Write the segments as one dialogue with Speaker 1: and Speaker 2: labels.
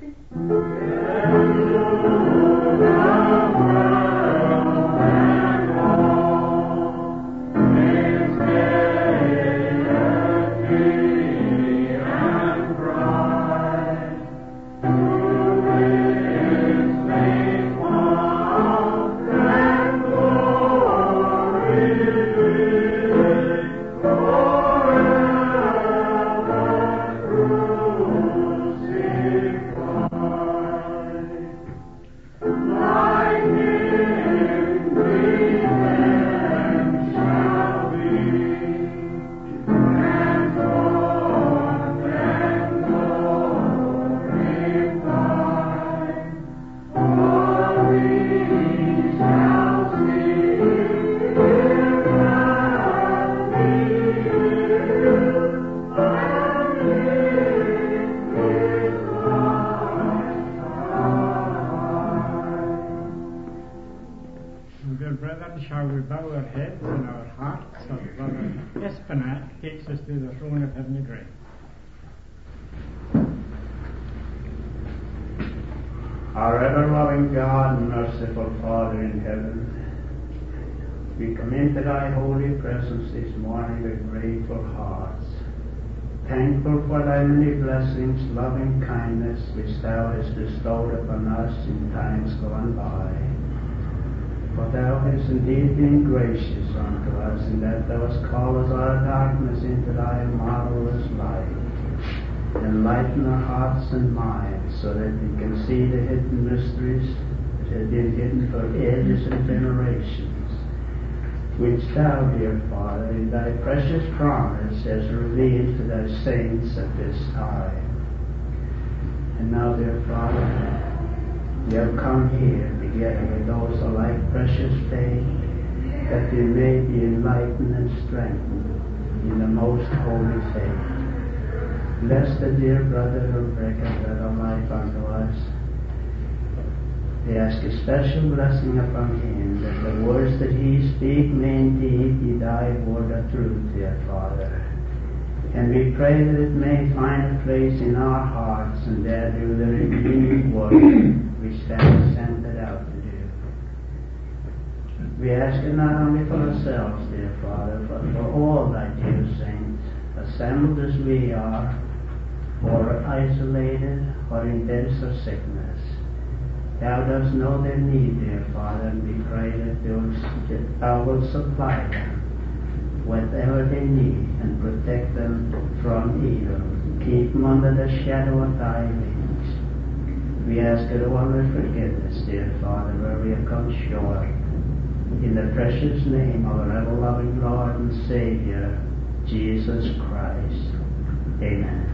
Speaker 1: Shall we bow our heads and our hearts as Brother Espinac takes us to the throne of heavenly grace.
Speaker 2: Our ever-loving God and merciful Father in heaven, we come into thy holy presence this morning with grateful hearts, thankful for thy many blessings, loving kindness, which thou hast bestowed upon us in times gone by. For thou hast indeed been gracious unto us, in that thou hast called us out of darkness into thy marvelous light. Enlighten our hearts and minds, so that we can see the hidden mysteries that have been hidden for ages and generations, which thou, dear Father, in thy precious promise hast revealed to thy saints at this time. And now, dear Father, we have come here together with those of like precious faith, that we may be enlightened and strengthened in the most holy faith. Bless the dear brother who breaketh bread of life unto us. We ask a special blessing upon him, that the words that he speak may indeed be thy word of truth, dear Father. And we pray that it may find a place in our hearts, and there do the redeeming work which thou hast sent it out to do. We ask it not only for ourselves, dear Father, but for all thy dear saints, assembled as we are, or isolated, or in beds of sickness. Thou dost know their need, dear Father, and we pray that thou wilt supply them whatever they need, and protect them from evil. Keep them under the shadow of thy wings. We ask it all with forgiveness, dear Father, where we have come short. In the precious name of our ever-loving Lord and Savior, Jesus Christ. Amen.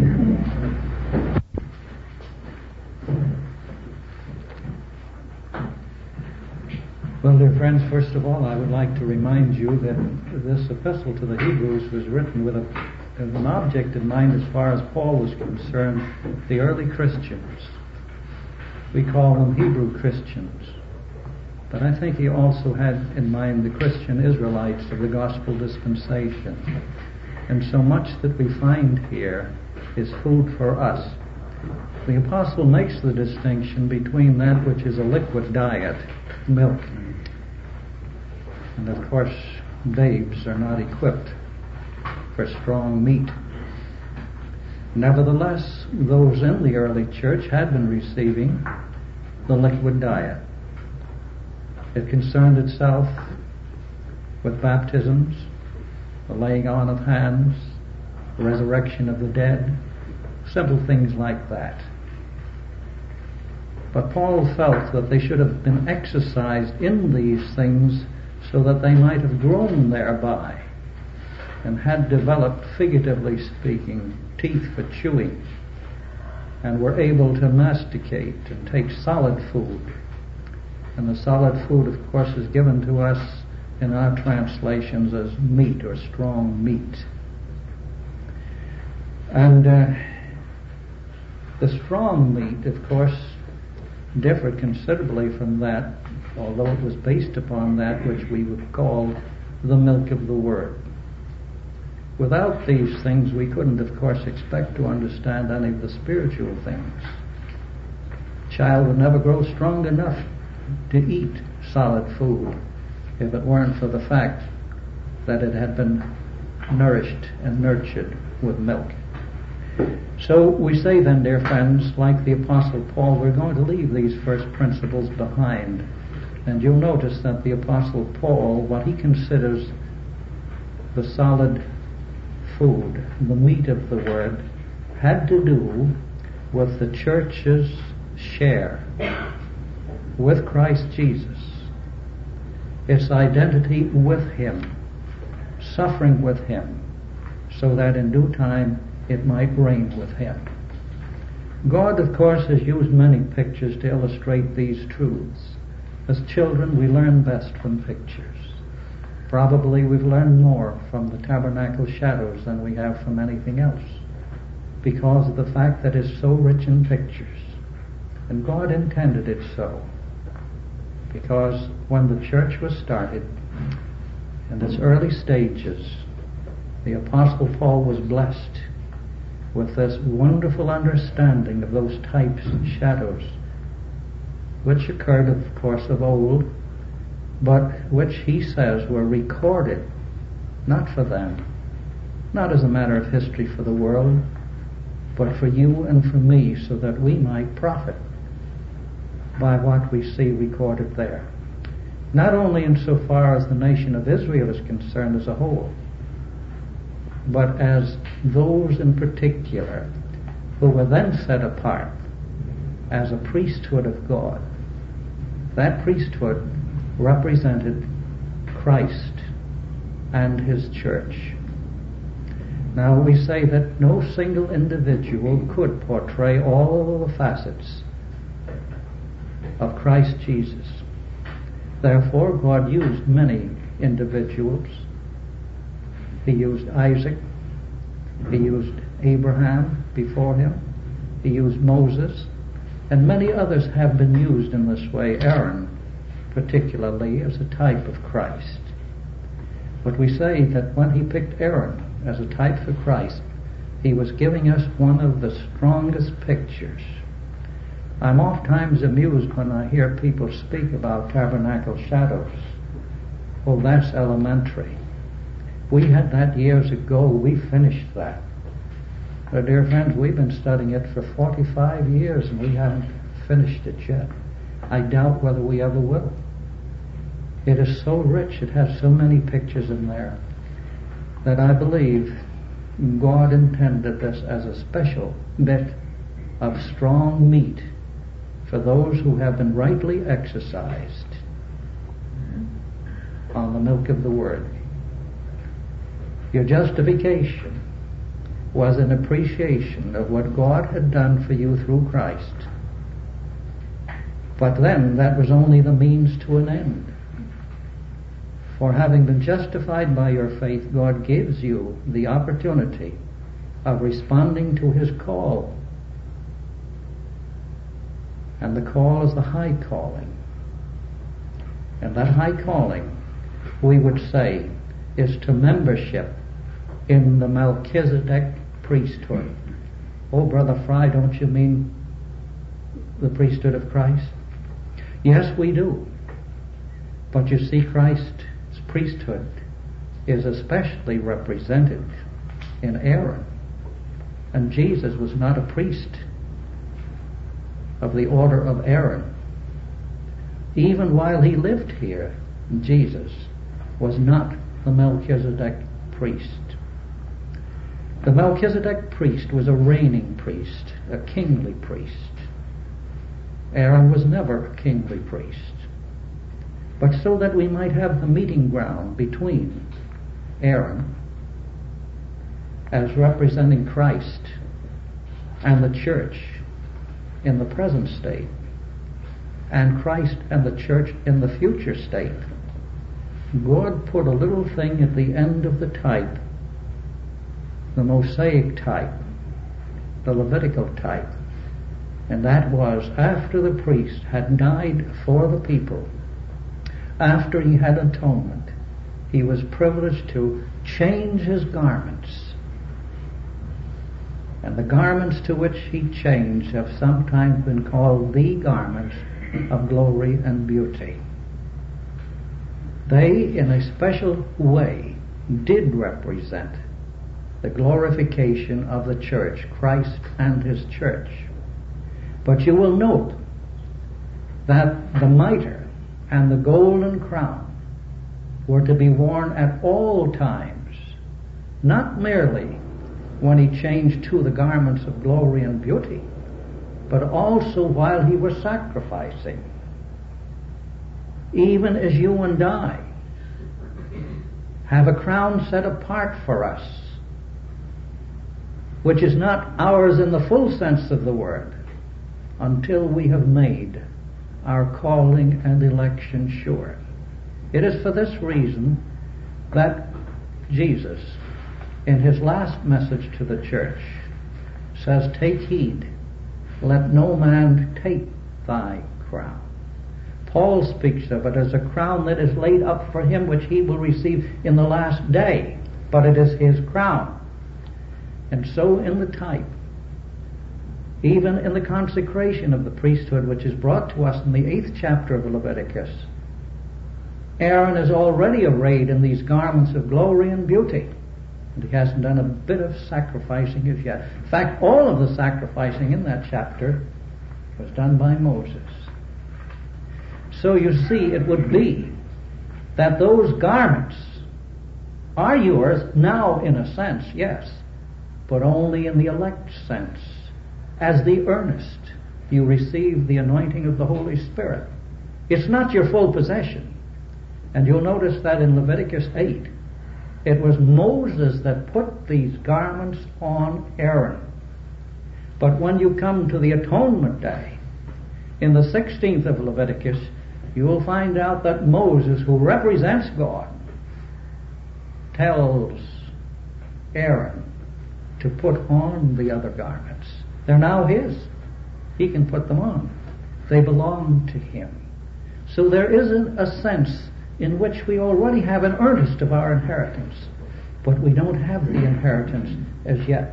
Speaker 3: Well, dear friends, first of all, I would like to remind you that this epistle to the Hebrews was written with an object in mind as far as Paul was concerned, the early Christians. We call them Hebrew Christians. But I think he also had in mind the Christian Israelites of the gospel dispensation. And so much that we find here is food for us. The apostle makes the distinction between that which is a liquid diet, milk, and of course babes are not equipped for strong meat. Nevertheless, those in the early church had been receiving the liquid diet. It concerned itself with baptisms, the laying on of hands, the resurrection of the dead, simple things like that. But Paul felt that they should have been exercised in these things so that they might have grown thereby and had developed, figuratively speaking, teeth for chewing, and were able to masticate and take solid food. And the solid food, of course, is given to us in our translations as meat or strong meat. And the strong meat, of course, differed considerably from that, although it was based upon that which we would call the milk of the Word. Without these things, we couldn't, of course, expect to understand any of the spiritual things. child would never grow strong enough to eat solid food if it weren't for the fact that it had been nourished and nurtured with milk. So we say then, dear friends, like the Apostle Paul, we're going to leave these first principles behind. And you'll notice that the Apostle Paul, what he considers the solid food, the meat of the Word, had to do with the church's share with Christ Jesus, its identity with Him, suffering with Him, so that in due time it might reign with Him. God, of course, has used many pictures to illustrate these truths. As children, we learn best from pictures. Probably we've learned more from the tabernacle shadows than we have from anything else, because of the fact that it's so rich in pictures. And God intended it so, because when the church was started, in its early stages, the Apostle Paul was blessed with this wonderful understanding of those types and shadows, which occurred, of course, of old, but which he says were recorded, not for them, not as a matter of history for the world, but for you and for me, so that we might profit by what we see recorded there. Not only insofar as the nation of Israel is concerned as a whole, but as those in particular who were then set apart as a priesthood of God. That priesthood represented Christ and His church. Now we say that no single individual could portray all of the facets of Christ Jesus. Therefore, God used many individuals. He used Isaac. He used Abraham before him. He used Moses. And many others have been used in this way. Aaron, particularly, as a type of Christ. But we say that when He picked Aaron as a type for Christ, He was giving us one of the strongest pictures. I'm oftentimes amused when I hear people speak about tabernacle shadows. Oh, that's elementary. We had that years ago. We finished that. But dear friends, we've been studying it for 45 years and we haven't finished it yet. I doubt whether we ever will. It is so rich, it has so many pictures in there, that I believe God intended this as a special bit of strong meat for those who have been rightly exercised on the milk of the Word. Your justification was an appreciation of what God had done for you through Christ. But then that was only the means to an end. For having been justified by your faith, God gives you the opportunity of responding to His call. And the call is the high calling. And that high calling, we would say, is to membership in the Melchizedek priesthood. Oh, Brother Fry, don't you mean the priesthood of Christ? Yes, we do. But you see, Christ's priesthood is especially represented in Aaron. And Jesus was not a priest of the order of Aaron. Even while He lived here, Jesus was not the Melchizedek priest. The Melchizedek priest was a reigning priest, a kingly priest. Aaron was never a kingly priest. But so that we might have the meeting ground between Aaron, as representing Christ, and the church in the present state, and Christ and the church in the future state, God put a little thing at the end of the type, the Mosaic type, the Levitical type, and that was after the priest had died for the people, after he had atonement, he was privileged to change his garments. And the garments to which he changed have sometimes been called the garments of glory and beauty. They, in a special way, did represent the glorification of the church, Christ and his church. But you will note that the mitre and the golden crown were to be worn at all times, not merely when he changed to the garments of glory and beauty, but also while he was sacrificing. Even as you and I have a crown set apart for us, which is not ours in the full sense of the word, until we have made our calling and election sure. It is for this reason that Jesus, in his last message to the church, says, "Take heed, let no man take thy crown." Paul speaks of it as a crown that is laid up for him, which he will receive in the last day, but it is his crown. And so in the type, even in the consecration of the priesthood, which is brought to us in the 8th chapter of Leviticus, Aaron is already arrayed in these garments of glory and beauty, and he hasn't done a bit of sacrificing as yet. In fact, all of the sacrificing in that chapter was done by Moses. So you see, it would be that those garments are yours now in a sense, yes, but only in the elect sense. As the earnest, you receive the anointing of the Holy Spirit. It's not your full possession. And you'll notice that in Leviticus 8, it was Moses that put these garments on Aaron. But when you come to the Atonement Day, in the 16th of Leviticus, you will find out that Moses, who represents God, tells Aaron to put on the other garments. They're now his. He can put them on. They belong to him. So there is a sense in which we already have an earnest of our inheritance, but we don't have the inheritance as yet.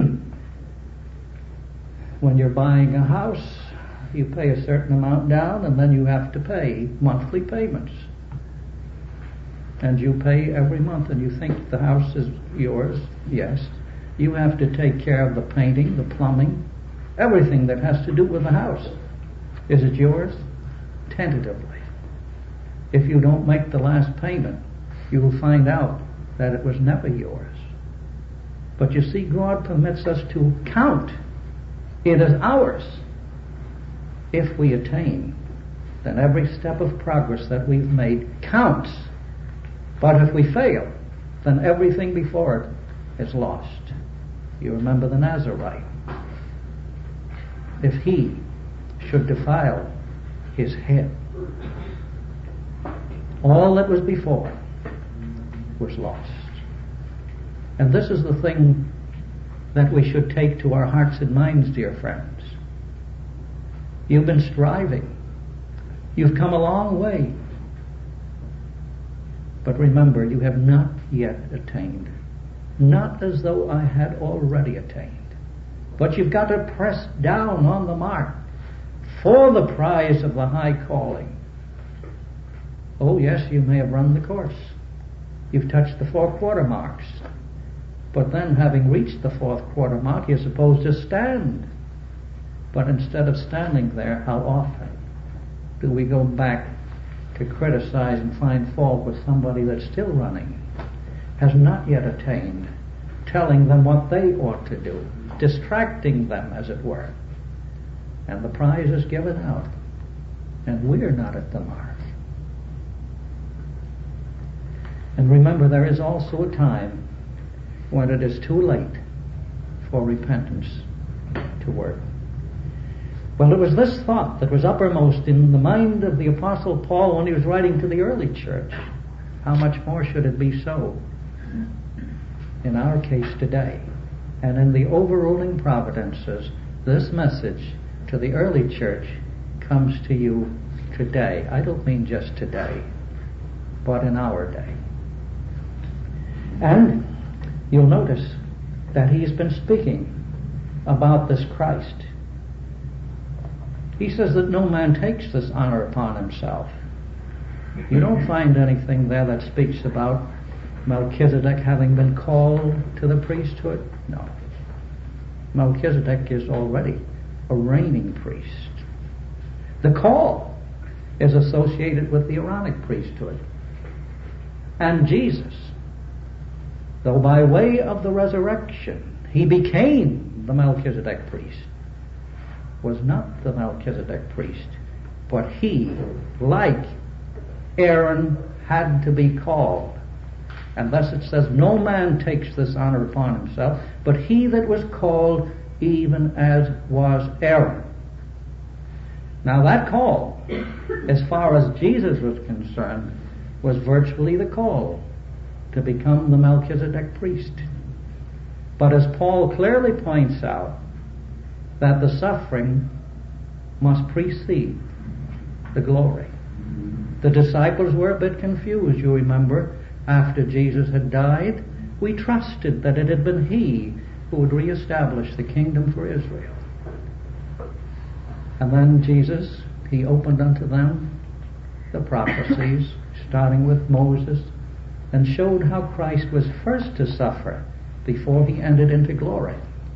Speaker 3: When you're buying a house, you pay a certain amount down, and then you have to pay monthly payments. And you pay every month, and you think the house is yours. Yes. You have to take care of the painting, the plumbing, everything that has to do with the house. Is it yours? Tentatively. If you don't make the last payment, you will find out that it was never yours. But you see, God permits us to count it as ours. If we attain, then every step of progress that we've made counts. But if we fail, then everything before it is lost. You remember the Nazarite. If he should defile his head, all that was before was lost. And this is the thing that we should take to our hearts and minds, dear friends. You've been striving. You've come a long way. But remember, you have not yet attained. Not as though I had already attained. But you've got to press down on the mark for the prize of the high calling. Oh yes, you may have run the course. You've touched the 4 quarter marks. But then, having reached the 4th quarter mark, you're supposed to stand. But instead of standing there, how often do we go back to criticize and find fault with somebody that's still running, has not yet attained, telling them what they ought to do, distracting them, as it were. And the prize is given out, and we're not at the mark. And remember, there is also a time when it is too late for repentance to work. Well, it was this thought that was uppermost in the mind of the Apostle Paul when he was writing to the early church. How much more should it be so in our case today? And in the overruling providences, this message to the early church comes to you today. I don't mean just today, but in our day. And you'll notice that he's been speaking about this Christ. He says that no man takes this honor upon himself. You don't find anything there that speaks about Melchizedek having been called to the priesthood. No. Melchizedek is already a reigning priest. The call is associated with the Aaronic priesthood. And Jesus, though by way of the resurrection he became the Melchizedek priest, was not the Melchizedek priest, but he, like Aaron, had to be called. And thus it says, no man takes this honor upon himself, but he that was called, even as was Aaron. Now that call, as far as Jesus was concerned, was virtually the call to become the Melchizedek priest. But as Paul clearly points out, that the suffering must precede the glory. The disciples were a bit confused, you remember. After Jesus had died, we trusted that it had been he who would reestablish the kingdom for Israel. And then Jesus, he opened unto them the prophecies, starting with Moses, and showed how Christ was first to suffer before he entered into glory.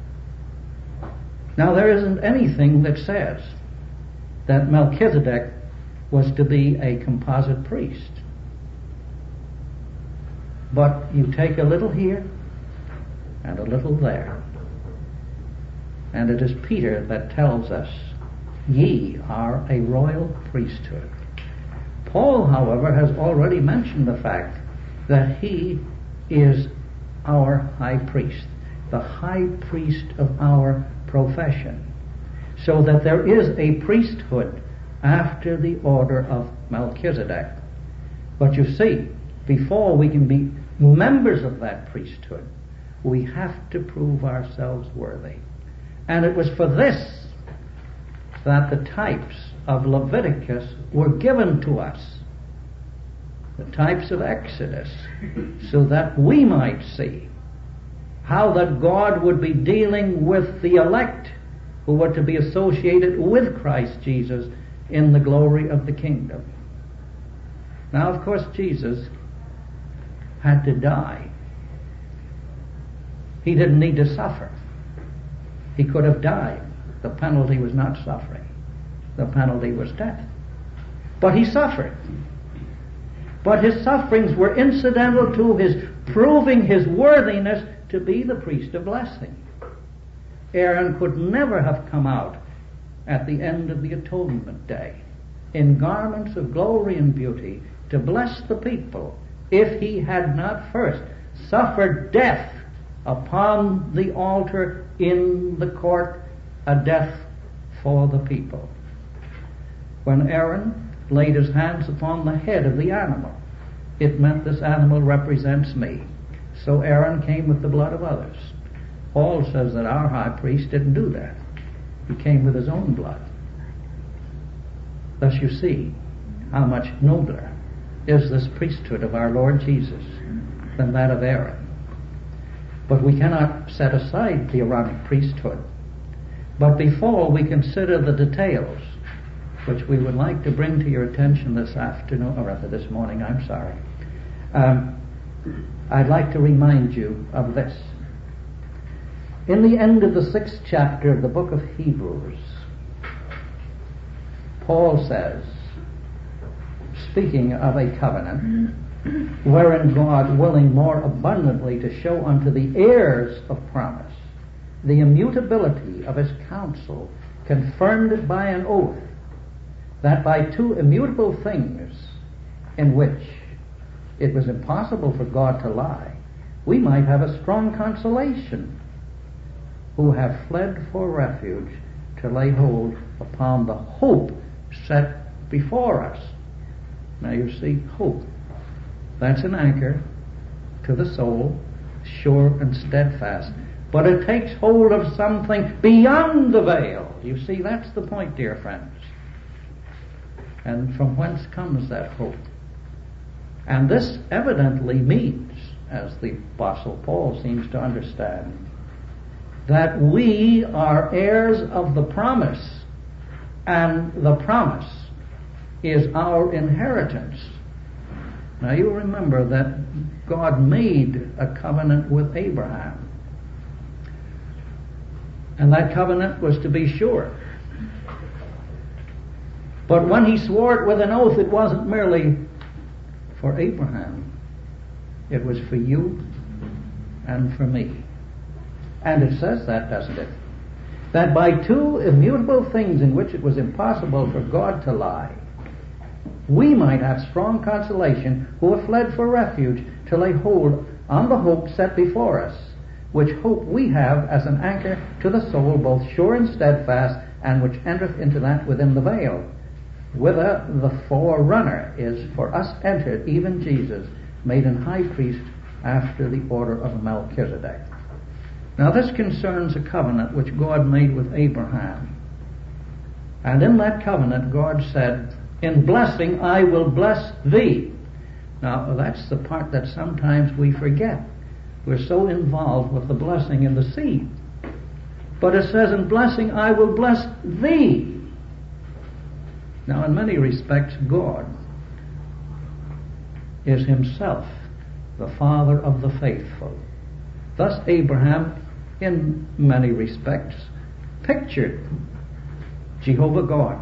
Speaker 3: Now there isn't anything that says that Melchizedek was to be a composite priest. But you take a little here and a little there. And it is Peter that tells us, ye are a royal priesthood. Paul, however, has already mentioned the fact that he is our high priest, the high priest of our profession, so that there is a priesthood after the order of Melchizedek. But you see, before we can be members of that priesthood, we have to prove ourselves worthy. And it was for this that the types of Leviticus were given to us, the types of Exodus, so that we might see how that God would be dealing with the elect who were to be associated with Christ Jesus in the glory of the kingdom. Now, of course, Jesus had to die. He didn't need to suffer. He could have died. The penalty was not suffering. The penalty was death. But he suffered. But his sufferings were incidental to his proving his worthiness to be the priest of blessing. Aaron could never have come out at the end of the atonement day in garments of glory and beauty to bless the people if he had not first suffered death upon the altar in the court, a death for the people. When Aaron laid his hands upon the head of the animal, it meant this animal represents me. So Aaron came with the blood of others. Paul says that our high priest didn't do that. He came with his own blood. Thus you see how much nobler is this priesthood of our Lord Jesus than that of Aaron. But we cannot set aside the Aaronic priesthood. But before we consider the details, which we would like to bring to your attention this afternoon, or rather this morning, I'm sorry, I'd like to remind you of this. In the end of the 6th chapter of the book of Hebrews, Paul says, speaking of a covenant, wherein God, willing more abundantly to show unto the heirs of promise the immutability of his counsel, confirmed it by an oath, that by two immutable things in which it was impossible for God to lie, we might have a strong consolation, who have fled for refuge to lay hold upon the hope set before us. Now you see, hope. That's an anchor to the soul, sure and steadfast. But it takes hold of something beyond the veil. You see, that's the point, dear friends. And from whence comes that hope? And this evidently means, as the Apostle Paul seems to understand, that we are heirs of the promise, and the promise is our inheritance. Now you remember that God made a covenant with Abraham, and that covenant was to be sure. But when he swore it with an oath, it wasn't merely for Abraham. It was for you and for me. And it says that, doesn't it? That by two immutable things in which it was impossible for God to lie, we might have strong consolation who have fled for refuge to lay hold on the hope set before us, which hope we have as an anchor to the soul, both sure and steadfast, and which entereth into that within the veil, whither the forerunner is for us entered, even Jesus, made an high priest after the order of Melchizedek. Now this concerns a covenant which God made with Abraham. And in that covenant God said, in blessing I will bless thee. Now that's the part that sometimes we forget. We're so involved with the blessing in the seed. But it says, in blessing I will bless thee. Now in many respects God is himself the father of the faithful. Thus Abraham, in many respects, pictured Jehovah God.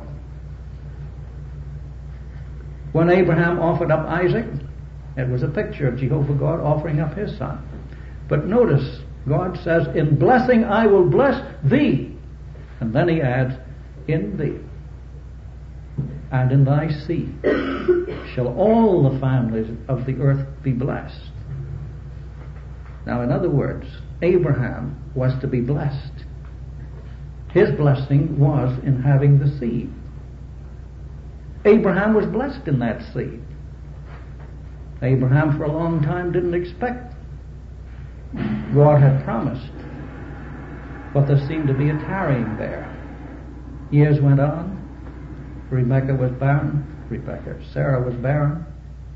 Speaker 3: When Abraham offered up Isaac, it was a picture of Jehovah God offering up his son. But notice, God says, in blessing I will bless thee. And then he adds, in thee and in thy seed shall all the families of the earth be blessed. Now, in other words, Abraham was to be blessed. His blessing was in having the seed. Abraham was blessed in that seed. Abraham for a long time didn't expect. God had promised, but there seemed to be a tarrying there. Years went on. Rebekah was barren. Sarah was barren.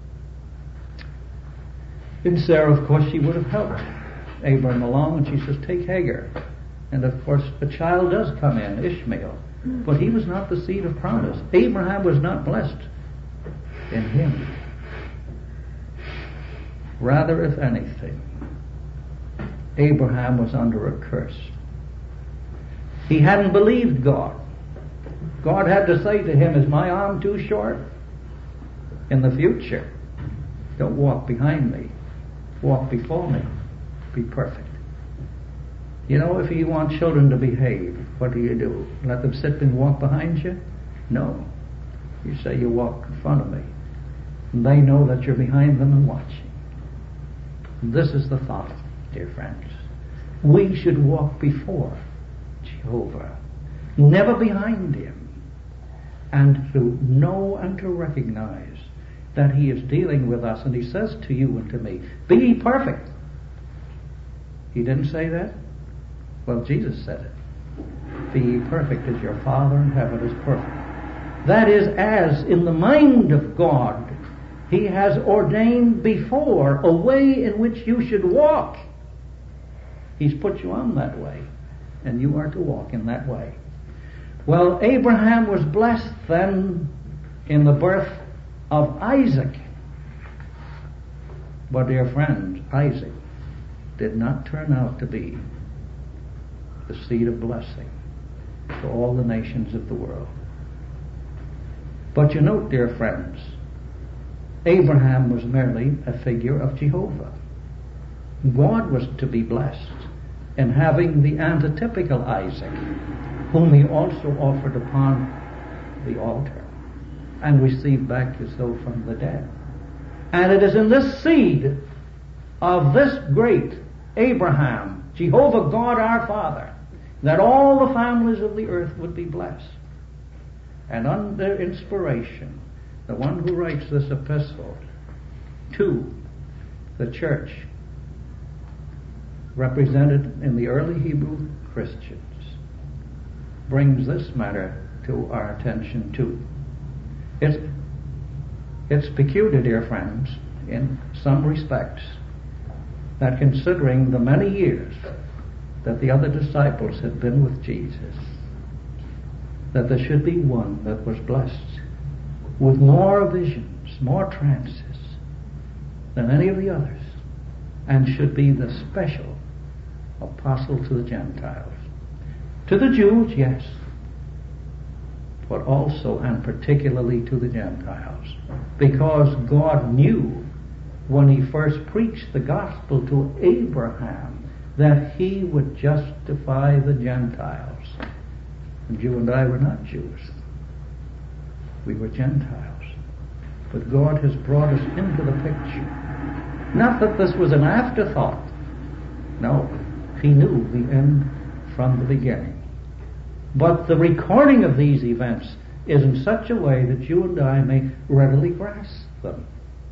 Speaker 3: And Sarah, of course, she would have helped Abraham along, and she says, take Hagar. And of course, a child does come in, Ishmael. But he was not the seed of promise. Abraham was not blessed in him. Rather, if anything, Abraham was under a curse. He hadn't believed God. God had to say to him, is my arm too short? In the future, don't walk behind me. Walk before me. Be perfect. You know, if you want children to behave, what do? Let them sit and walk behind you? No. You say you walk in front of me. And they know that you're behind them and watching. This is the thought, dear friends. We should walk before Jehovah, never behind him, and to know and to recognize that he is dealing with us, and he says to you and to me, be ye perfect. He didn't say that? Well, Jesus said it. Be ye perfect as your Father in heaven is perfect. That is, as in the mind of God, he has ordained before a way in which you should walk. He's put you on that way, and you are to walk in that way. Well, Abraham was blessed then in the birth of Isaac. But dear friends, Isaac did not turn out to be the seed of blessing to all the nations of the world. But you note, dear friends, Abraham was merely a figure of Jehovah. God was to be blessed in having the antitypical Isaac, whom he also offered upon the altar and received back as though from the dead. And it is in this seed of this great Abraham, Jehovah God our Father, that all the families of the earth would be blessed. And under inspiration, the one who writes this epistle to the church, represented in the early Hebrew Christians, brings this matter to our attention too. It's peculiar, dear friends, in some respects, that considering the many years that the other disciples had been with Jesus, that there should be one that was blessed with more visions, more trances than any of the others, and should be the special apostle to the Gentiles. To the Jews, yes, but also and particularly to the Gentiles, because God knew when he first preached the gospel to Abraham that he would justify the Gentiles. And you and I were not Jews. We were Gentiles. But God has brought us into the picture. Not that this was an afterthought. No, he knew the end from the beginning. But the recording of these events is in such a way that you and I may readily grasp them.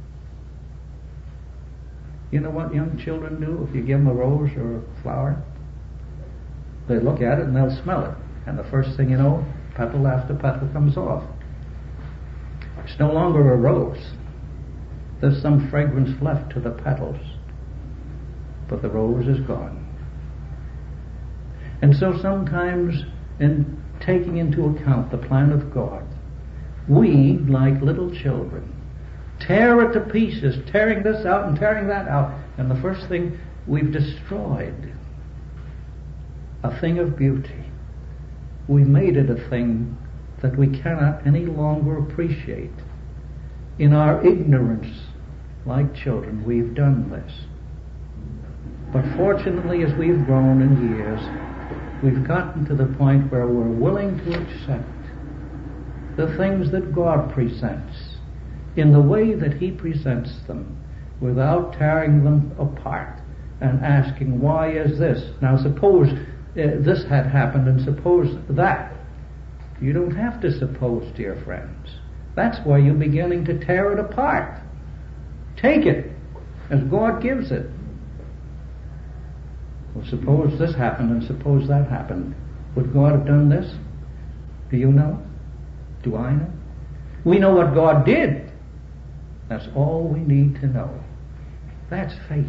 Speaker 3: You know what young children do if you give them a rose or a flower? They look at it and they'll smell it. And the first thing you know, petal after petal comes off. It's no longer a rose. There's some fragrance left to the petals, but the rose is gone. And so sometimes in taking into account the plan of God, we, like little children, tear it to pieces, tearing this out and tearing that out, and the first thing, we've destroyed a thing of beauty. We made it a thing that we cannot any longer appreciate. In our ignorance, like children, we've done this. But fortunately, as we've grown in years, we've gotten to the point where we're willing to accept the things that God presents in the way that he presents them, without tearing them apart and asking, why is this? Now suppose this had happened, and suppose that. You don't have to suppose, dear friends. That's why you're beginning to tear it apart. Take it as God gives it. Well, suppose this happened and suppose that happened. Would God have done this? Do you know? Do I know? We know what God did. That's all we need to know. That's faith.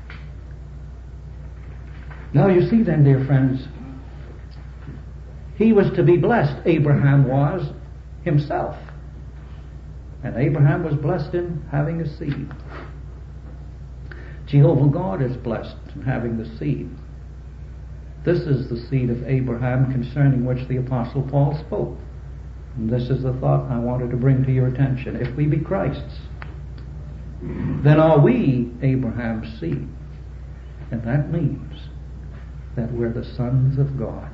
Speaker 3: Now you see then, dear friends, he was to be blessed. Abraham was himself. And Abraham was blessed in having a seed. Jehovah God is blessed in having the seed. This is the seed of Abraham concerning which the Apostle Paul spoke. And this is the thought I wanted to bring to your attention. If we be Christ's, then are we Abraham's seed. And that means that we're the sons of God.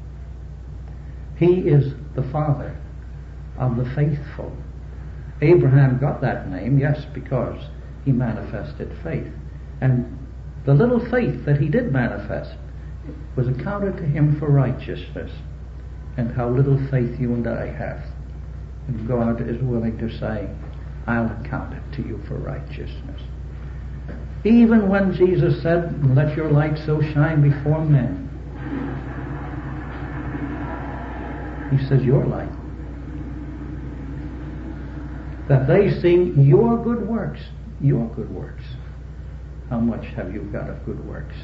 Speaker 3: He is the father of the faithful. Abraham got that name, yes, because he manifested faith. And the little faith that he did manifest was accounted to him for righteousness. And how little faith you and I have. And God is willing to say, I'll account it to you for righteousness. Even when Jesus said, let your light so shine before men, he says, your light, that they see your good works. Your good works. How much have you got of good works?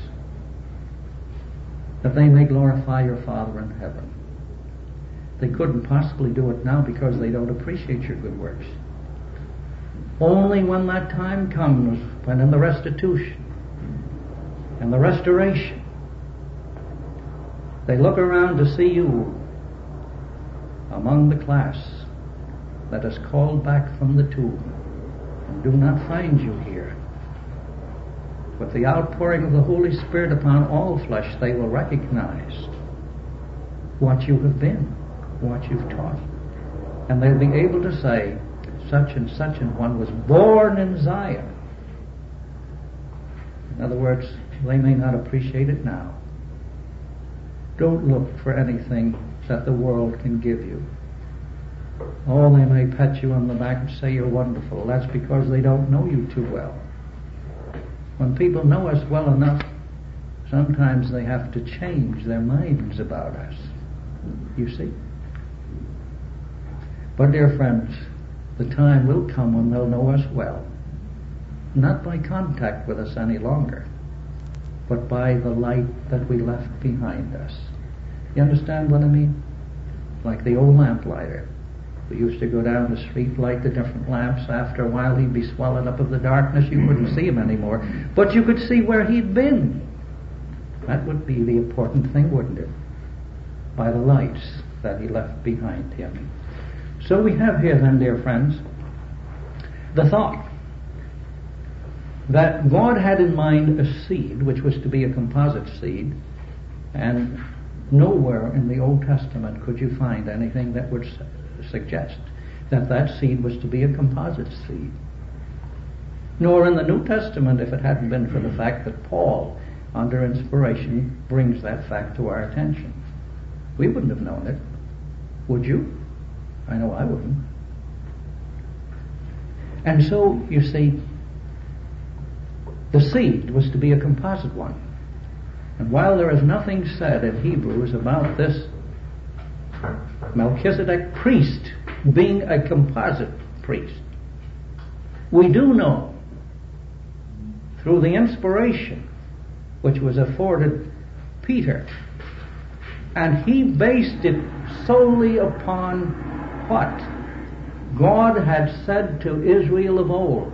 Speaker 3: That they may glorify your Father in heaven. They couldn't possibly do it now because they don't appreciate your good works. Only when that time comes, when in the restitution and the restoration, they look around to see you among the class that is called back from the tomb and do not find you here. With the outpouring of the Holy Spirit upon all flesh, they will recognize what you have been, what you've taught. And they'll be able to say, such and such an one was born in Zion. In other words, they may not appreciate it now. Don't look for anything that the world can give you. Oh, they may pat you on the back and say you're wonderful. That's because they don't know you too well. When people know us well enough, sometimes they have to change their minds about us. You see? But dear friends, the time will come when they'll know us well. Not by contact with us any longer, but by the light that we left behind us. You understand what I mean? Like the old lamplighter. We used to go down the street, light the different lamps. After a while he'd be swallowed up of the darkness. You couldn't see him anymore. But you could see where he'd been. That would be the important thing, wouldn't it? By the lights that he left behind him. So we have here then, dear friends, the thought that God had in mind a seed, which was to be a composite seed, and nowhere in the Old Testament could you find anything that would suggest that that seed was to be a composite seed. Nor in the New Testament, if it hadn't been for the fact that Paul, under inspiration, brings that fact to our attention. We wouldn't have known it. Would you? I know I wouldn't. And so, you see, the seed was to be a composite one. And while there is nothing said in Hebrews about this Melchizedek priest being a composite priest, we do know through the inspiration which was afforded Peter, and he based it solely upon what God had said to Israel of old.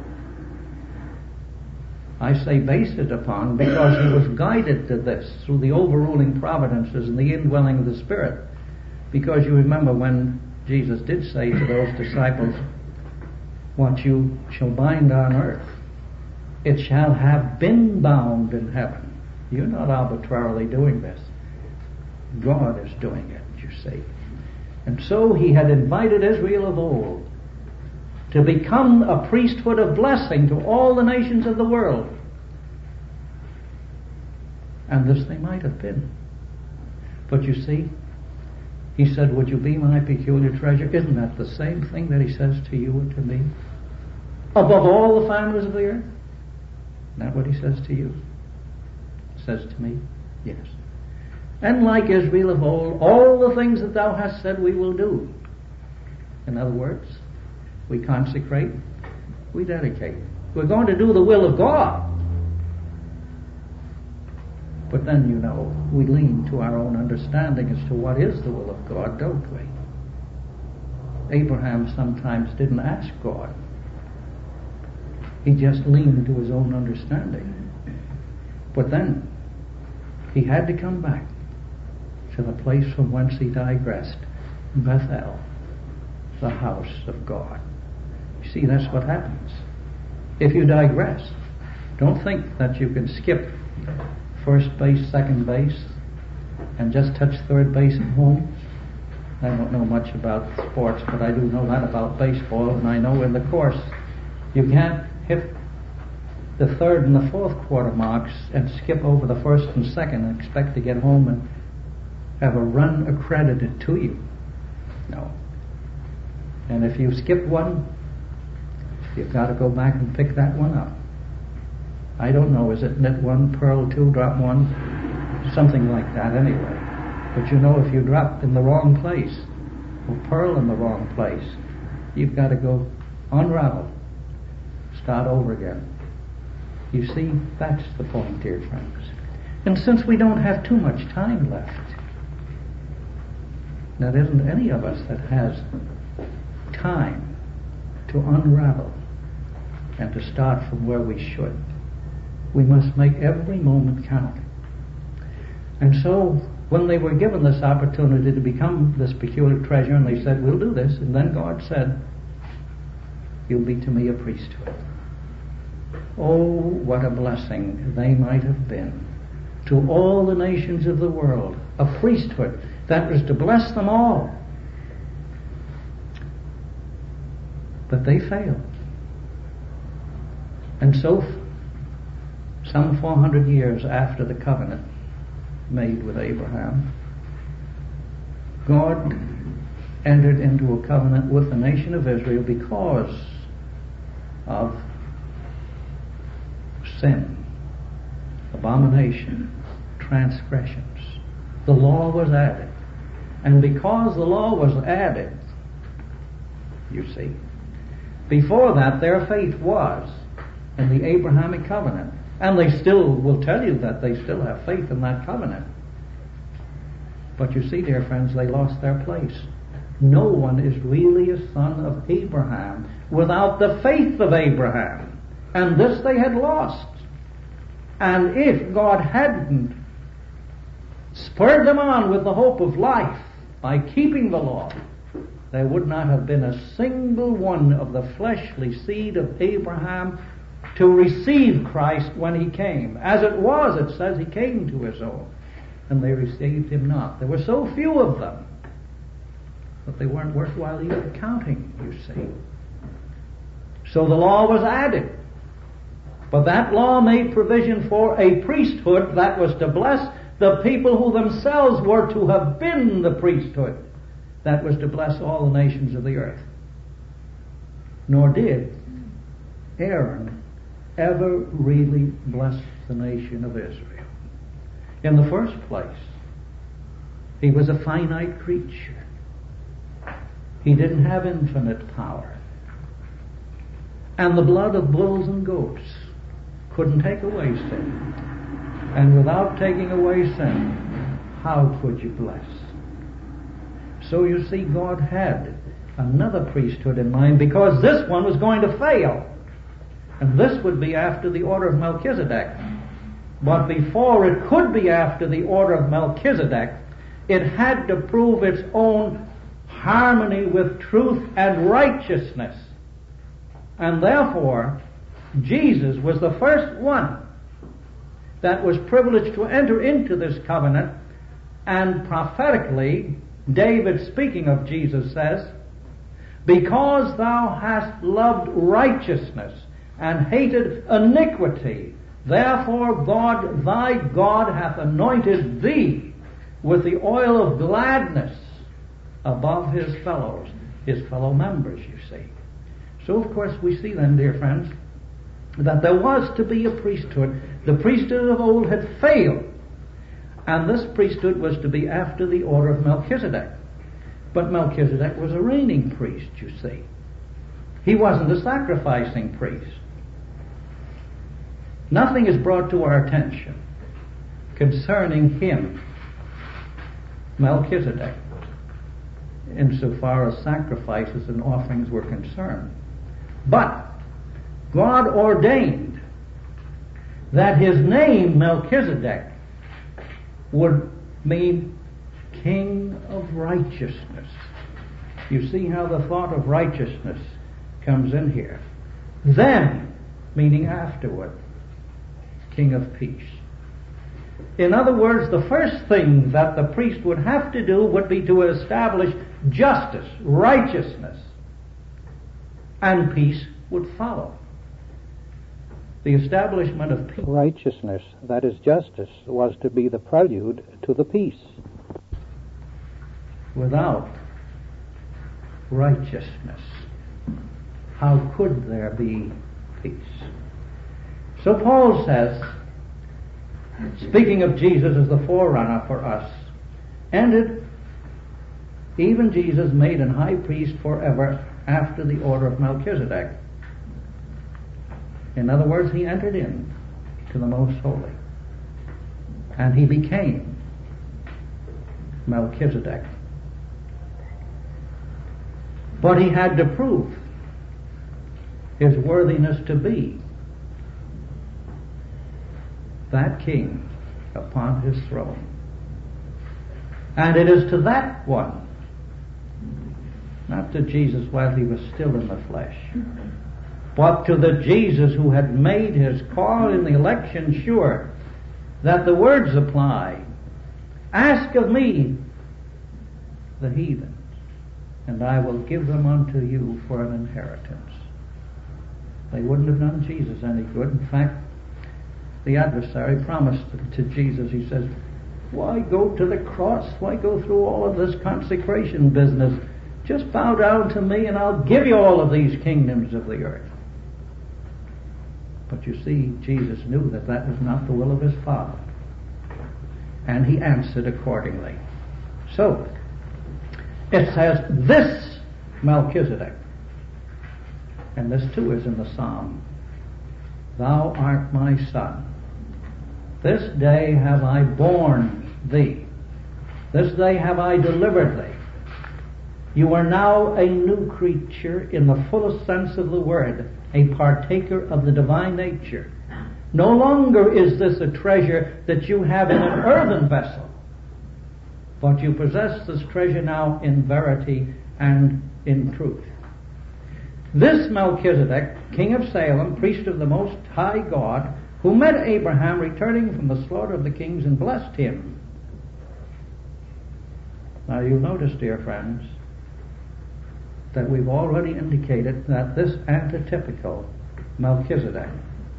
Speaker 3: I say based it upon because he was guided to this through the overruling providences and the indwelling of the Spirit. Because you remember when Jesus did say to those disciples, what you shall bind on earth, it shall have been bound in heaven. You're not arbitrarily doing this. God is doing it, you see. And so he had invited Israel of old to become a priesthood of blessing to all the nations of the world. And this they might have been. But you see, he said, would you be my peculiar treasure? Isn't that the same thing that he says to you and to me? Above all the families of the earth? Isn't that what he says to you? Says to me? Yes. And like Israel of old, all the things that thou hast said we will do. In other words, we consecrate, we dedicate. We're going to do the will of God. But then, you know, we lean to our own understanding as to what is the will of God, don't we? Abraham sometimes didn't ask God. He just leaned to his own understanding. But then, he had to come back to the place from whence he digressed, Bethel, the house of God. You see, that's what happens. If you digress, don't think that you can skip first base, second base, and just touch third base at home. I don't know much about sports, but I do know that about baseball, and I know in the course you can't hit the third and the fourth quarter marks and skip over the first and second and expect to get home and have a run accredited to you. No. And if you skip one, you've got to go back and pick that one up. I don't know, is it knit one, purl two, drop one? Something like that anyway. But you know, if you drop in the wrong place, or purl in the wrong place, you've got to go unravel, start over again. You see, that's the point, dear friends. And since we don't have too much time left, there isn't any of us that has time to unravel and to start from where we should. We must make every moment count. And so, when they were given this opportunity to become this peculiar treasure, and they said, we'll do this, and then God said, you'll be to me a priesthood. Oh, what a blessing they might have been to all the nations of the world. A priesthood that was to bless them all. But they failed. And so, some 400 years after the covenant made with Abraham, God entered into a covenant with the nation of Israel because of sin, abomination, transgressions. The law was added. And because the law was added, you see, before that their faith was in the Abrahamic covenant. And they still will tell you that they still have faith in that covenant. But you see, dear friends, they lost their place. No one is really a son of Abraham without the faith of Abraham. And this they had lost. And if God hadn't spurred them on with the hope of life by keeping the law, there would not have been a single one of the fleshly seed of Abraham to receive Christ when he came. As it was, it says, he came to his own, and they received him not. There were so few of them that they weren't worthwhile even counting, you see. So the law was added. But that law made provision for a priesthood that was to bless the people who themselves were to have been the priesthood that was to bless all the nations of the earth. Nor did Aaron ever really bless the nation of Israel. In the first place, he was a finite creature. He didn't have infinite power. And the blood of bulls and goats couldn't take away sin. And without taking away sin, how could you bless? So you see, God had another priesthood in mind, because this one was going to fail. And this would be after the order of Melchizedek. But before it could be after the order of Melchizedek, it had to prove its own harmony with truth and righteousness. And therefore, Jesus was the first one that was privileged to enter into this covenant. And prophetically, David, speaking of Jesus, says, "Because thou hast loved righteousness and hated iniquity, therefore God, thy God, hath anointed thee with the oil of gladness above his fellows," his fellow members, you see. So, of course, we see then, dear friends, that there was to be a priesthood. The priesthood of old had failed, and this priesthood was to be after the order of Melchizedek. But Melchizedek was a reigning priest, you see. He wasn't a sacrificing priest. Nothing is brought to our attention concerning him, Melchizedek, insofar as sacrifices and offerings were concerned. But God ordained that his name, Melchizedek, would mean King of Righteousness. You see how the thought of righteousness comes in here. Then, meaning afterward, King of Peace. In other words, the first thing that the priest would have to do would be to establish justice, righteousness, and peace would follow. The establishment of peace, righteousness, that is justice, was to be the prelude to the peace. Without righteousness, how could there be peace? So Paul says, speaking of Jesus as the forerunner for us, "And even Jesus made an high priest forever after the order of Melchizedek." In other words, he entered in to the Most Holy, and he became Melchizedek. But he had to prove his worthiness to be that king upon his throne. And it is to that one, not to Jesus while he was still in the flesh, but to the Jesus who had made his call in the election sure, that the words apply, "Ask of me the heathens, and I will give them unto you for an inheritance." They wouldn't have done Jesus any good. In fact, the adversary promised to Jesus, he says, "Why go to the cross? Why go through all of this consecration business? Just bow down to me and I'll give you all of these kingdoms of the earth." But you see, Jesus knew that that was not the will of his Father, and he answered accordingly. So, it says, "This Melchizedek," and this too is in the Psalm, Thou art my Son. This day have I born thee. This day have I delivered thee. You are now a new creature in the fullest sense of the word, a partaker of the divine nature. No longer is this a treasure that you have in an earthen vessel, but you possess this treasure now in verity and in truth. This Melchizedek, king of Salem, priest of the Most High God, who met Abraham returning from the slaughter of the kings and blessed him. Now you'll notice, dear friends, that we've already indicated that this antitypical Melchizedek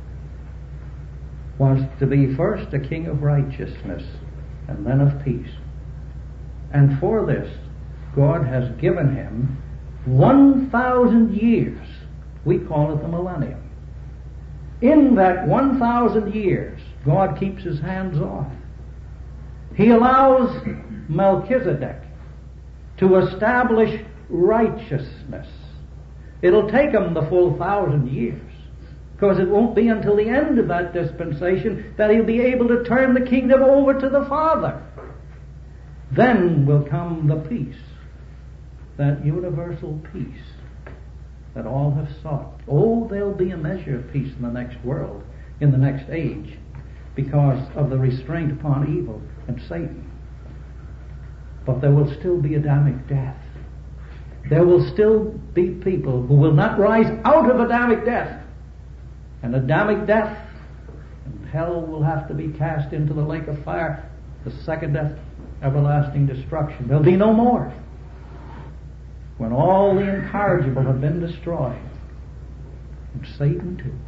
Speaker 3: was to be first a king of righteousness and then of peace. And for this, God has given him 1,000 years. We call it the millennium. In that 1,000 years, God keeps his hands off. He allows Melchizedek to establish righteousness. It'll take him the full 1,000 years, because it won't be until the end of that dispensation that he'll be able to turn the kingdom over to the Father. Then will come the peace, that universal peace that all have sought. Oh, there'll be a measure of peace in the next world, in the next age, because of the restraint upon evil and Satan. But there will still be Adamic death. There will still be people who will not rise out of Adamic death. And Adamic death and hell will have to be cast into the lake of fire, the second death, everlasting destruction. There'll be no more. When all the incorrigible have been destroyed, and Satan too,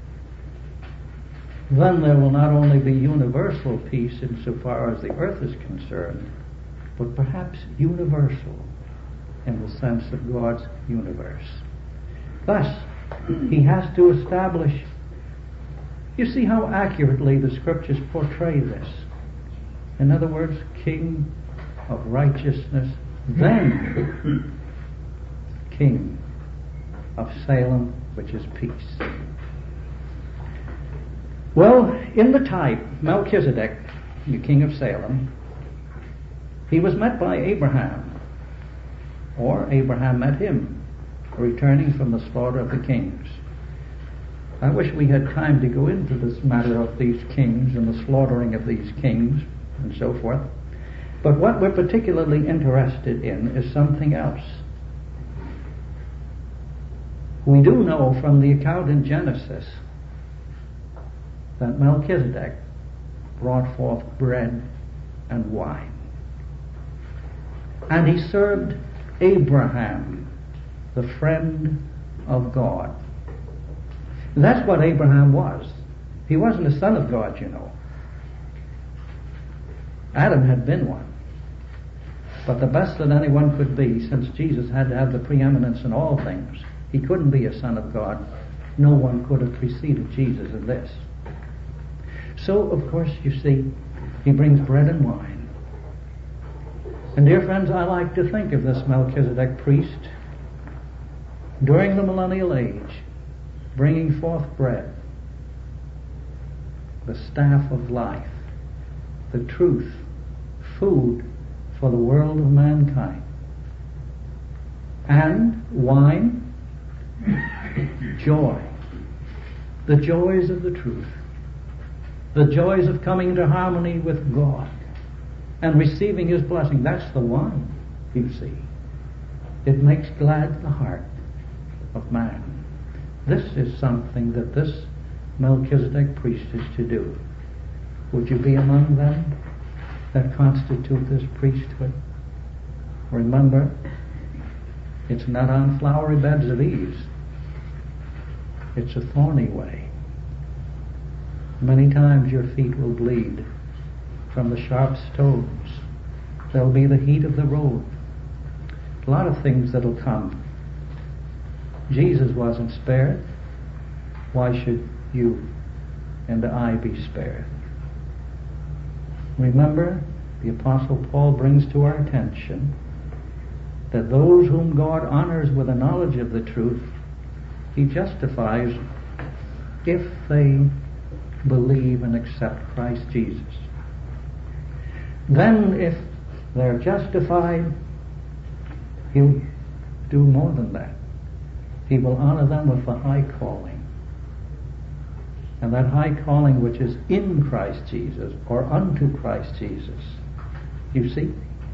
Speaker 3: then there will not only be universal peace insofar as the earth is concerned, but perhaps universal in the sense of God's universe. Thus, he has to establish, you see how accurately the scriptures portray this. In other words, king of righteousness, then king of Salem, which is peace. Well, in the type, Melchizedek, the king of Salem, he was met by Abraham, or Abraham met him, returning from the slaughter of the kings. I wish we had time to go into this matter of these kings and the slaughtering of these kings and so forth. But what we're particularly interested in is something else. We do know from the account in Genesis that Melchizedek brought forth bread and wine. And he served Abraham, the friend of God. And that's what Abraham was. He wasn't a son of God, you know. Adam had been one. But the best that anyone could be, since Jesus had to have the preeminence in all things, he couldn't be a son of God. No one could have preceded Jesus in this. So, of course, you see, he brings bread and wine. And dear friends, I like to think of this Melchizedek priest during the millennial age, bringing forth bread, the staff of life, the truth, food for the world of mankind, and wine, joy, the joys of the truth, the joys of coming into harmony with God and receiving his blessing. That's the wine, you see. It makes glad the heart of man. This is something that this Melchizedek priest is to do. Would you be among them that constitute this priesthood? Remember, it's not on flowery beds of ease. It's a thorny way. Many times your feet will bleed from the sharp stones. There'll be the heat of the road. A lot of things that'll come. Jesus wasn't spared. Why should you and I be spared? Remember, the Apostle Paul brings to our attention that those whom God honors with a knowledge of the truth, he justifies if they believe and accept Christ Jesus. Then if they're justified, He'll do more than that. He will honor them with a high calling. And that high calling which is in Christ Jesus, or unto Christ Jesus, you see,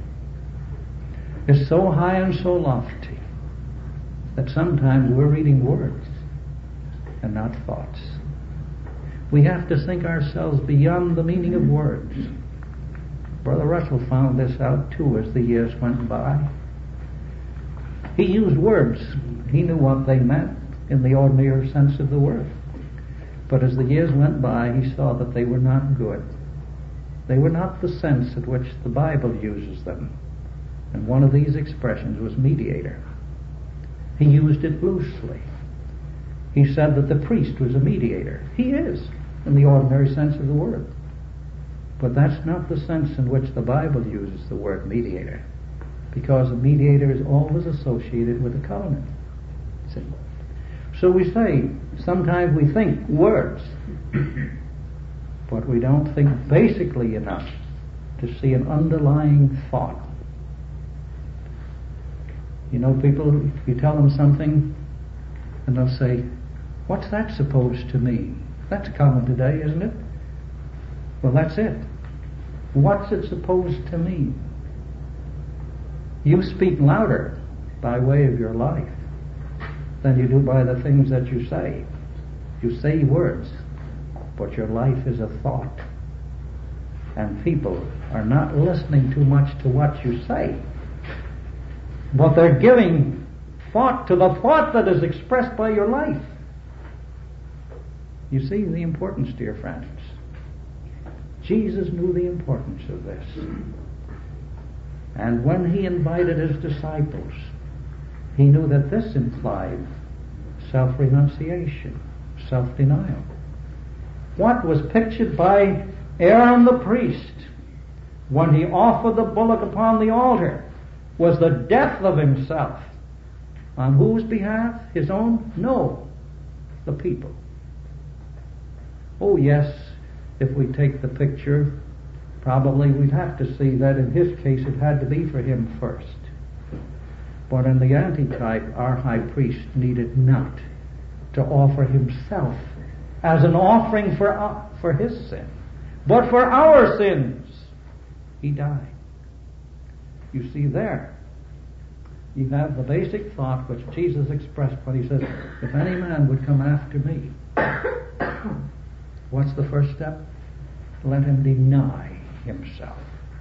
Speaker 3: is so high and so lofty that sometimes we're reading words and not thoughts. We have to think ourselves beyond the meaning of words. Brother Russell found this out too as the years went by. He used words. He knew what they meant in the ordinary sense of the word. But as the years went by, he saw that they were not good. They were not the sense at which the Bible uses them. And one of these expressions was mediator. He used it loosely. He said that the priest was a mediator. He is, in the ordinary sense of the word. But that's not the sense in which the Bible uses the word mediator, because a mediator is always associated with a covenant. See? So we say, sometimes we think words, but we don't think basically enough to see an underlying thought. You know, people, you tell them something, and they'll say, what's that supposed to mean? That's common today, isn't it? Well, that's it. What's it supposed to mean? You speak louder by way of your life than you do by the things that you say. You say words, but your life is a thought. And people are not listening too much to what you say, but they're giving thought to the thought that is expressed by your life. You see the importance, dear friends. Jesus knew the importance of this. And when he invited his disciples, he knew that this implied self-renunciation, self-denial. What was pictured by Aaron the priest when he offered the bullock upon the altar was the death of himself. On whose behalf? His own? No, the people. Oh yes, if we take the picture, probably we'd have to see that in his case it had to be for him first. But in the antitype, our high priest needed not to offer himself as an offering for his sin, but for our sins. He died. You see there, you have the basic thought which Jesus expressed when he says, if any man would come after me, what's the first step? Let him deny himself.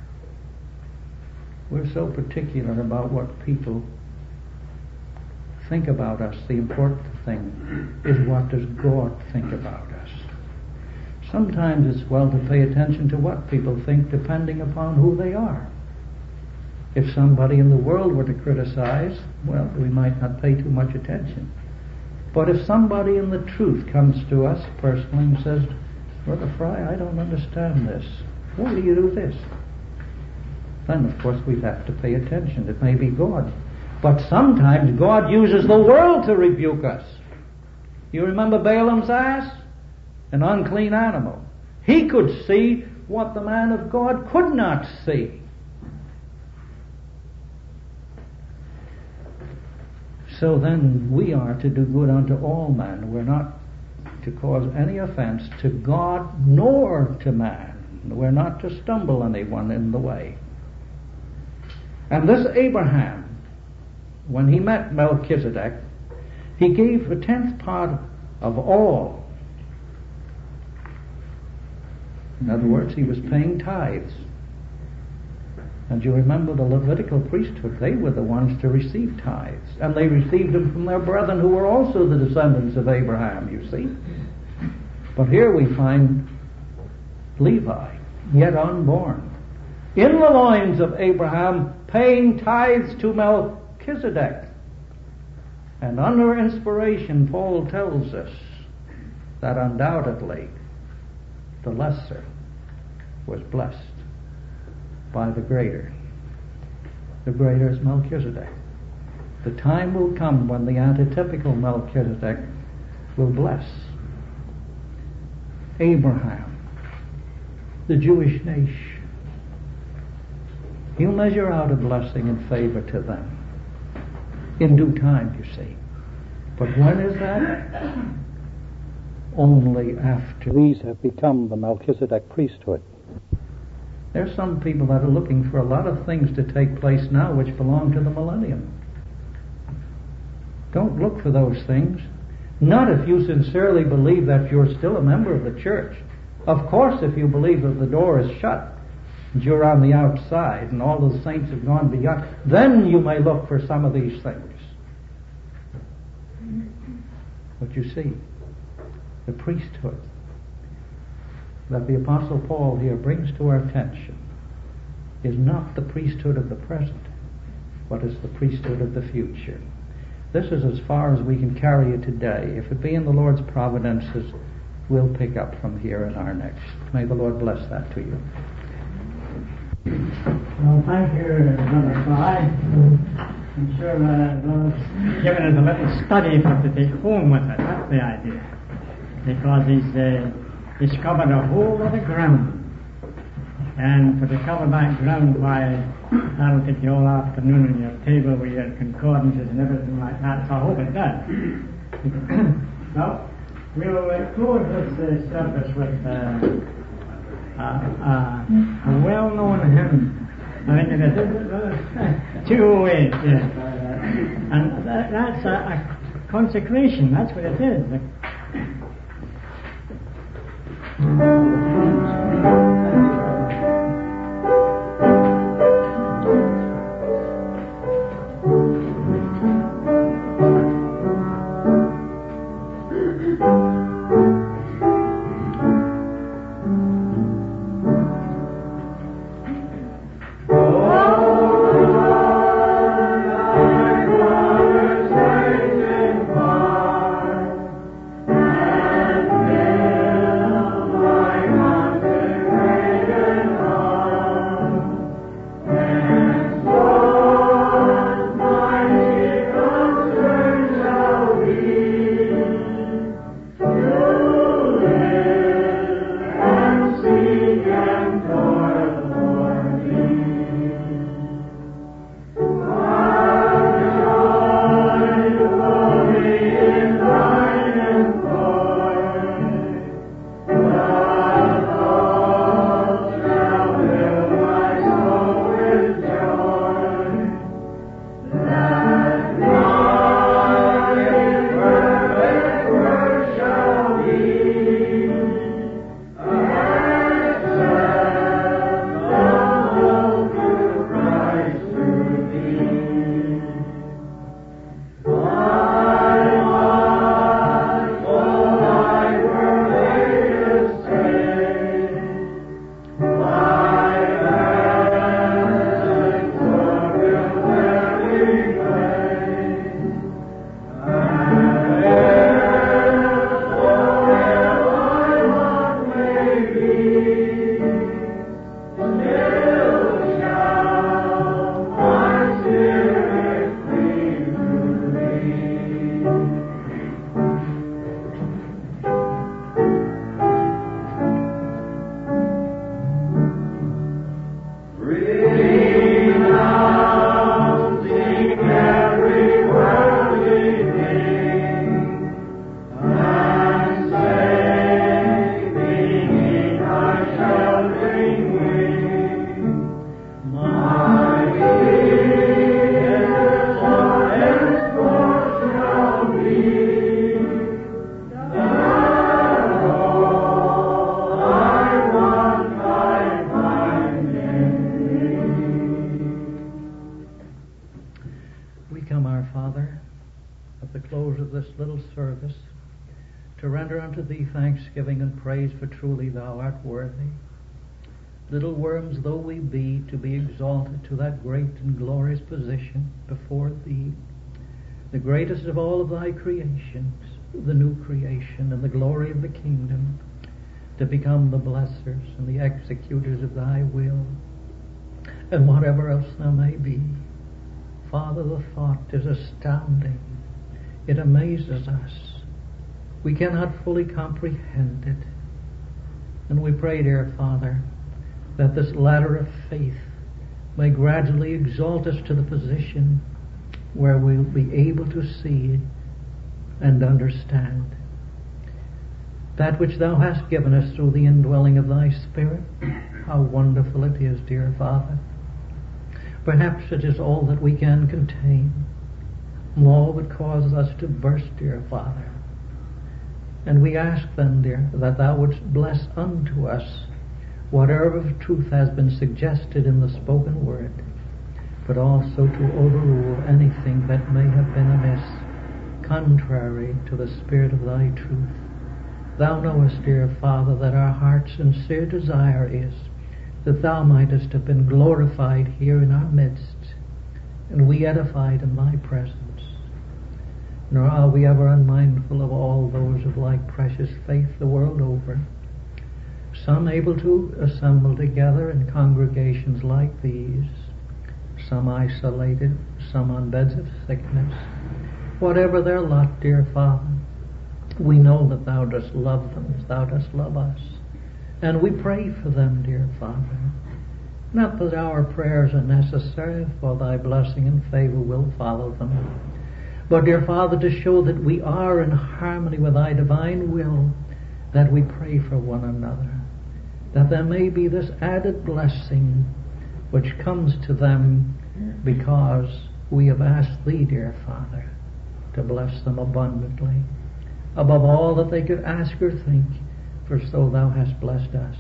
Speaker 3: We're so particular about what people think about us. The important thing is, what does God think about us? Sometimes it's well to pay attention to what people think depending upon who they are. If somebody in the world were to criticize, well, we might not pay too much attention. But if somebody in the truth comes to us personally and says, Brother Fry, I don't understand this. Why do you do this? Then, of course, we have to pay attention. It may be God. But sometimes God uses the world to rebuke us. You remember Balaam's ass? An unclean animal. He could see what the man of God could not see. So then we are to do good unto all men. We're not to cause any offense to God nor to man. We're not to stumble anyone in the way. And this Abraham, when he met Melchizedek, he gave a 10th part of all. In other words, he was paying tithes. And you remember the Levitical priesthood, they were the ones to receive tithes. And they received them from their brethren who were also the descendants of Abraham, you see. But here we find Levi, yet unborn, in the loins of Abraham, paying tithes to Melchizedek. And under inspiration, Paul tells us that undoubtedly the lesser was blessed by the greater. The greater is Melchizedek. The time will come when the antitypical Melchizedek will bless Abraham, the Jewish nation. He'll measure out a blessing and favor to them in due time, you see. But when is that? Only after these have become the Melchizedek priesthood. There's some people that are looking for a lot of things to take place now which belong to the millennium. Don't look for those things. Not if you sincerely believe that you're still a member of the church. Of course, if you believe that the door is shut and you're on the outside and all the saints have gone beyond, then you may look for some of these things. But you see, the priesthood that the Apostle Paul here brings to our attention is not the priesthood of the present, but is the priesthood of the future. This is as far as we can carry it today. If it be in the Lord's providences, we'll pick up from here in our next. May the Lord bless that to you.
Speaker 1: Well, thank you, Brother Clyde. I'm sure Brother's given us a little study for to take home with it. That's the idea. Because he's covered a whole lot of ground. And for to cover that ground, why, that'll take you all afternoon on your table with your concordances and everything like that. So I hope it does. Well, we'll close this service with a well-known hymn. I think it is 208. Yes. And that's a consecration. That's what it is.
Speaker 3: Thanksgiving and praise, for truly thou art worthy. Little worms though we be, to be exalted to that great and glorious position before thee, the greatest of all of thy creations, the new creation and the glory of the kingdom, to become the blessers and the executors of thy will, and whatever else thou may be. Father, the thought is astounding. It amazes us. We cannot fully comprehend it. And we pray, dear Father, that this ladder of faith may gradually exalt us to the position where we'll be able to see and understand that which Thou hast given us through the indwelling of Thy Spirit. How wonderful it is, dear Father. Perhaps it is all that we can contain. More would cause us to burst, dear Father. And we ask then, dear, that Thou wouldst bless unto us whatever of truth has been suggested in the spoken word, but also to overrule anything that may have been amiss, contrary to the Spirit of Thy truth. Thou knowest, dear Father, that our heart's sincere desire is that Thou mightest have been glorified here in our midst, and we edified in Thy presence. Nor are we ever unmindful of all those of like precious faith the world over, some able to assemble together in congregations like these, some isolated, some on beds of sickness. Whatever their lot, dear Father, we know that Thou dost love them as Thou dost love us. And we pray for them, dear Father. Not that our prayers are necessary, for Thy blessing and favor will follow them. But, dear Father, to show that we are in harmony with Thy divine will, that we pray for one another, that there may be this added blessing which comes to them because we have asked Thee, dear Father, to bless them abundantly, above all that they could ask or think, for so Thou hast blessed us.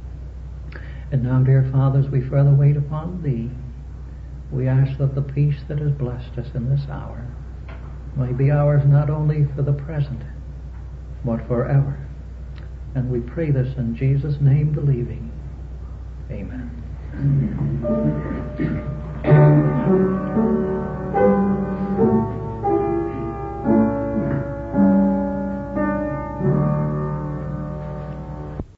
Speaker 3: And now, dear Father, as we further wait upon Thee, we ask that the peace that has blessed us in this hour may be ours not only for the present, but forever. And we pray this in Jesus' name, believing.